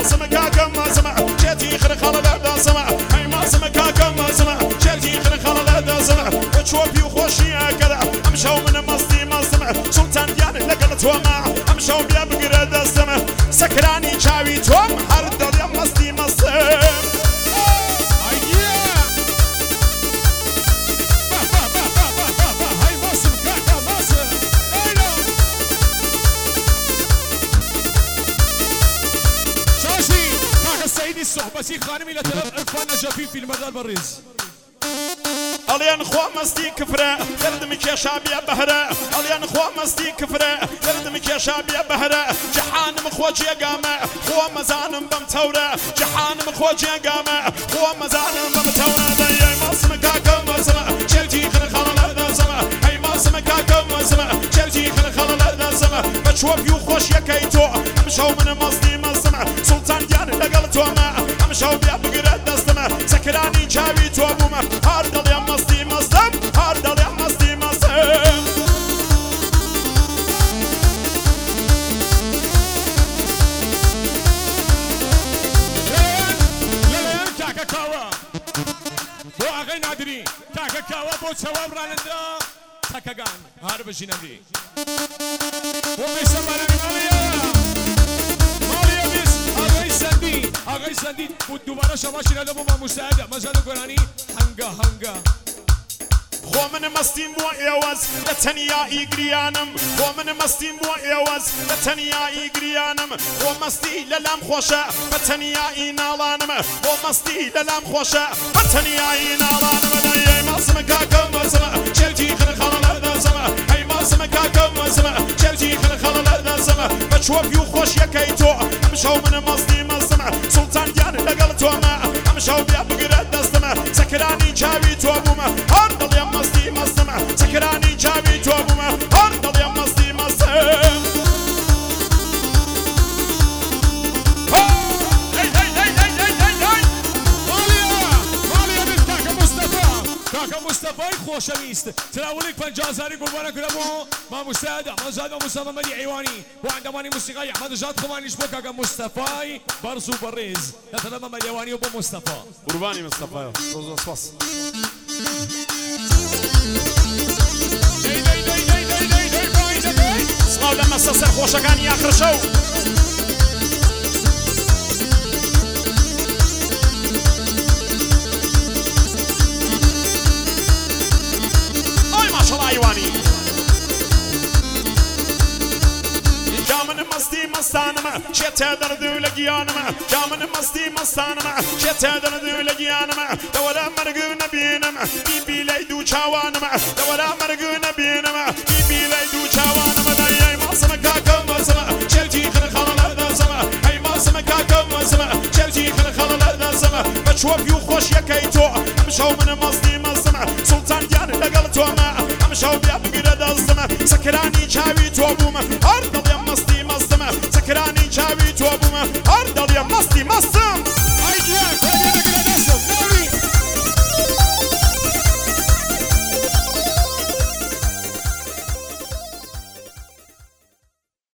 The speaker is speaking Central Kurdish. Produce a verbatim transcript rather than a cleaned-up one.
ماسم كاكم ماسم جيتي خرخال لدازم هاي ماسم كاكم ماسم جيتي خرخال لدازم بتشوفي وخوشي كذا امشوا من مصدي ماسم سلطان ديان لقلت وما امشوا بيا بقرا دازم سكراني شاوي توم هرد يا مصدي ماسم سيدي الصحبسي خانمي لتلف عرفان نجفي في المدار بريز اليان خوا مستي كفره يردمك يا شعبي بهره اليان خوا مستي كفره يردمك يا شعبي بهره جحانم خوجي قامه خوا مزانم بمتوره جحانم خوجي قامه خوا مزانم بمتوره ذي ماسم كاكم ماسم شلتي خل خلل لازم هي ماسم كاكم ماسم شلتي خل خلل لازم بتشوف يو خوش يكيتو امشوا من مصدي ماسم سلطان ديان لقلتو ما امشوا بيا بقرا دستم سكراني جاوي توبوم هارد يا مصدي ماسم هارد يا مصدي ماسم بو اغي نادري تاكا كاوا بو ثواب رانندا تاكا غان هار بجينندي بو بيسمارا ماليا ماليا بيس اغي سندي اغي سندي بو دوباره شماشي ندا بو مساعده مزال قراني هنگا هنگا خو من مستیم بو ایواز لتنیا ایگریانم خو من مستیم بو ایواز لتنیا ایگریانم خو مستی للام خوشه لتنیا اینالانم خو مستی للام خوشه لتنیا اینالانم دای ماسم کاکم ماسم چلتی خل خلل دازم هی ماسم کاکم ماسم چلتی خل خلل دازم بچوف یو خوش یکیتو امشوا من ماستی ماسم سلطان دیان لقلتو ما امشوا بیا بقرا دستم سکرانی جاوی تو بوم هر دل یا ماستی ماسم سکرانی جاوی تو بوم هر دل یا ماستی ماسم کاکا مصطفی خوشویست تراولك پنجاه زاری قربان کرمو ما مساعدة ما زاد مصطفى مدي عيواني وعندماني موسيقى احمد جاد خمانيش بو کاکا مصطفی برزو بريز نتلمى مليواني وبو مصطفى قرباني مصطفى روز وصفص صلاو لما سسر خوشكاني آخر شو ايواني جامن مستي مستانم شت درد ولقيانم جامن مستي مستانم شت درد ولقيانم دولا مرق نبينم بيبي ليدو چاوانم دولا مرق نبينم بيبي ليدو چاوانم داي ماسم كاكم ماسم شلتي خل خلل دازم هي ماسم كاكم ماسم شلتي خل خلل دازم بتشوف يو خوش يكيتو امشوا من مستي ماسم سلطان ديان لقلتو ما امشوا بيا بقرا دازم سكراني جاوي توبوم